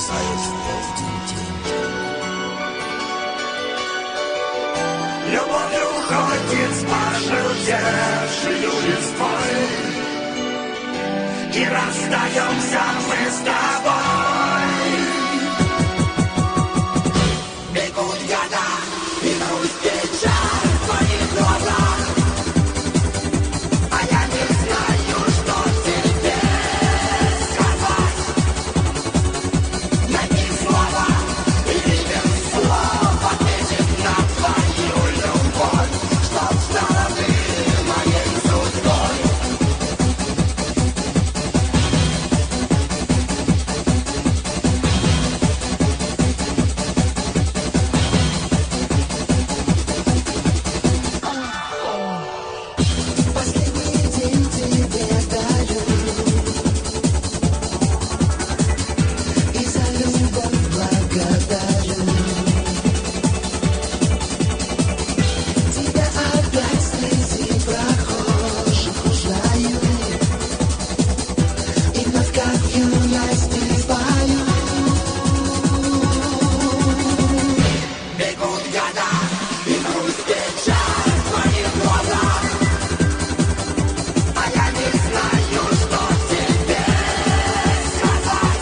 Любовь уходит с пожелтевшей листвой, и расстаемся мы с тобой. Бегут года, и грусть печаль в твоих глазах, а я не знаю, что тебе сказать. Найди слова или без слов ответить на твою любовь, чтоб стала ты моей судьбой. Последний день тебе дарю, и за любовь благодарю. Тебя опять среди прохожих узнаю, и вновь как в юности спою. Бегут года, и грусть печаль в твоих глазах, а я не знаю, что тебе сказать.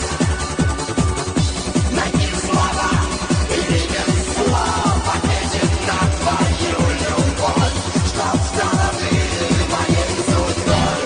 Найди слова или без слов ответить на твою любовь, чтоб стала ты моей судьбой.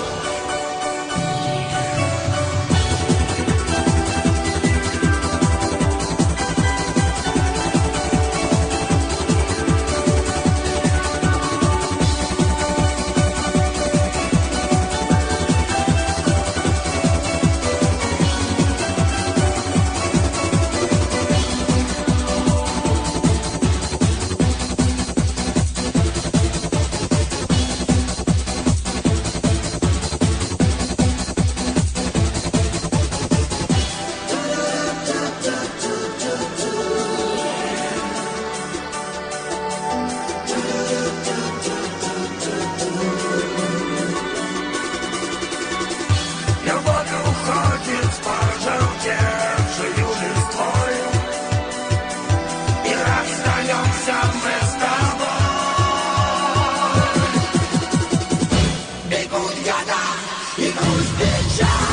Любовь уходит с пожелтевшей листвой, и расстаемся мы с тобой. Бегут года, и грусть печаль